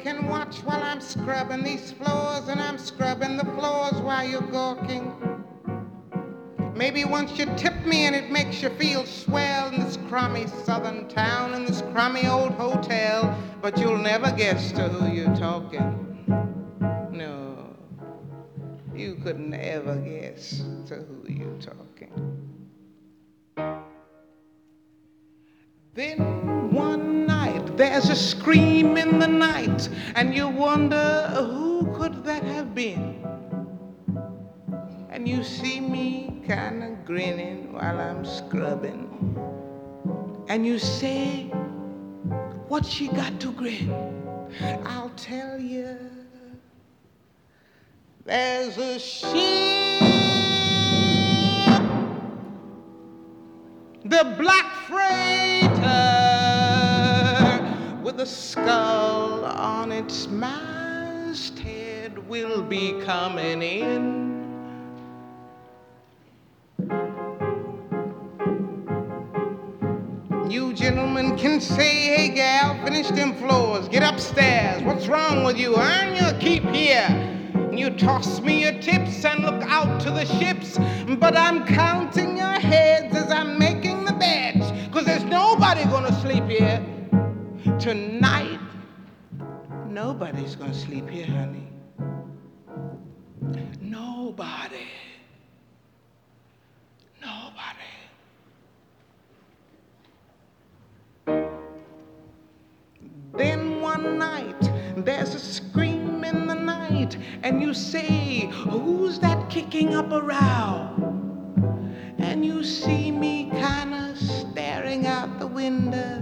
can watch while I'm scrubbing these floors, and I'm scrubbing the floors while you're gawking. Maybe once you tip me and it makes you feel swell in this crummy southern town, in this crummy old hotel, but you'll never guess to who you're talking. No, you could never guess to who you're talking. Then one night there's a scream in the night, and you wonder who could that have been? And you see me kind of grinning while I'm scrubbing, and you say, what she got to grin? I'll tell you, there's a ship, the black freighter with a skull on its masthead will be coming in. You gentlemen can say, hey gal, finish them floors, get upstairs, what's wrong with you, earn your keep here. You toss me your tips and look out to the ships, but I'm counting your heads as I'm making the beds, 'cause there's nobody gonna sleep here. Tonight, nobody's gonna sleep here, honey. Nobody. Nobody. Then one night, there's a scream in the night, and you say, who's that kicking up a row? And you see me kinda staring out the window,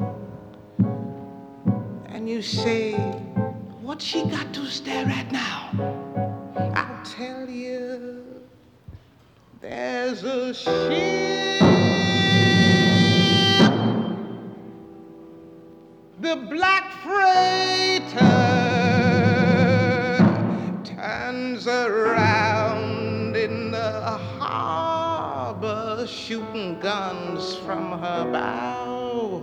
and you say, what's she got to stare at now? I'll tell you, there's a ship, the black freighter turns around in the harbor, shooting guns from her bow.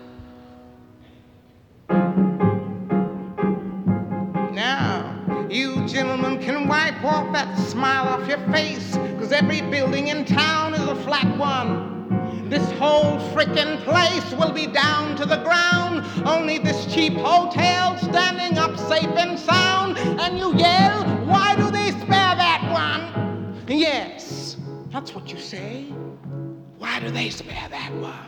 Now, you gentlemen can wipe off that smile off your face, 'cause every building in town is a flat one. This whole frickin' place will be down to the ground, only this cheap hotel standing up safe and sound. And you yell, why do they spare that one? Yes, that's what you say. Why do they spare that one?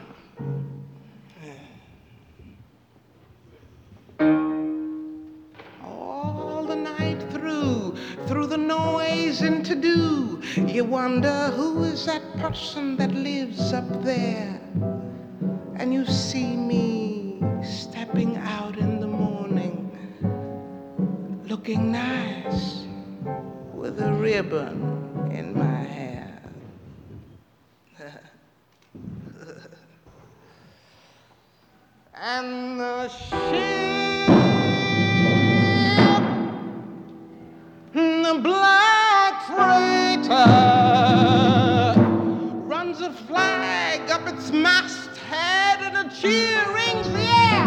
All the night through the noise and to-do, you wonder who is that person that lives up there. And you see me stepping out in the morning, looking nice with a ribbon in my hair. And the ship, the black freighter, runs a flag up its masthead and a cheer rings the air.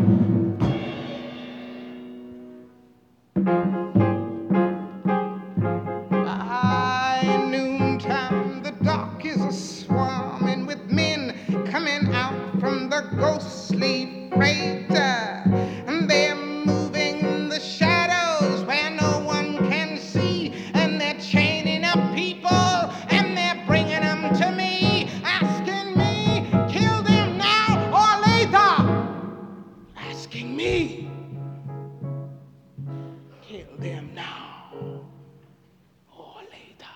By noontime, the dock is a-swarming with men coming out from the ghostly freighter, and they're moving the shadows where no one can see, and they're chaining up people and they're bringing them to me, asking me, kill them now or later. Asking me, kill them now or later.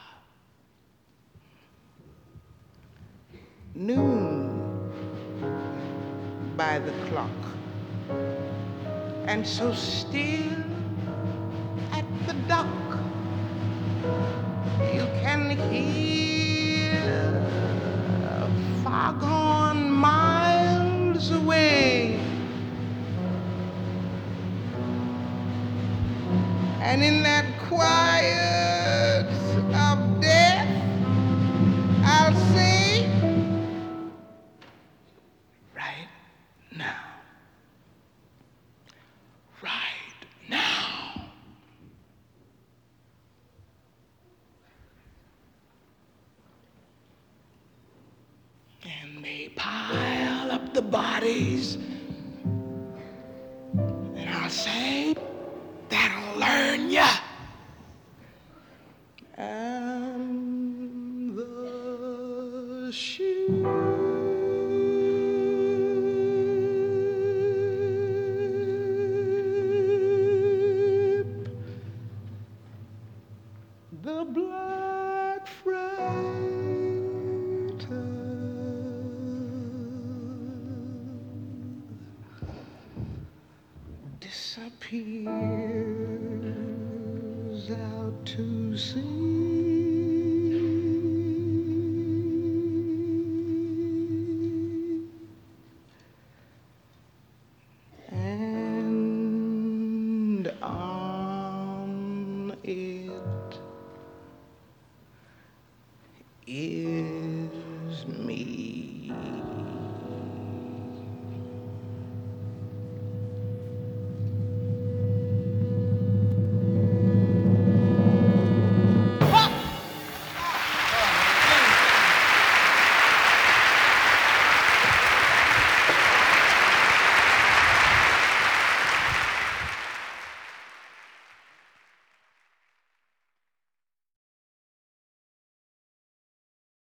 Noon by the clock, and so still at the dock you can hear a foghorn miles away, and in that quiet of death I'll say, right now, right pile up the bodies, and I'll say, that'll learn ya. And the ship the black freighter disappears out to sea. And on it is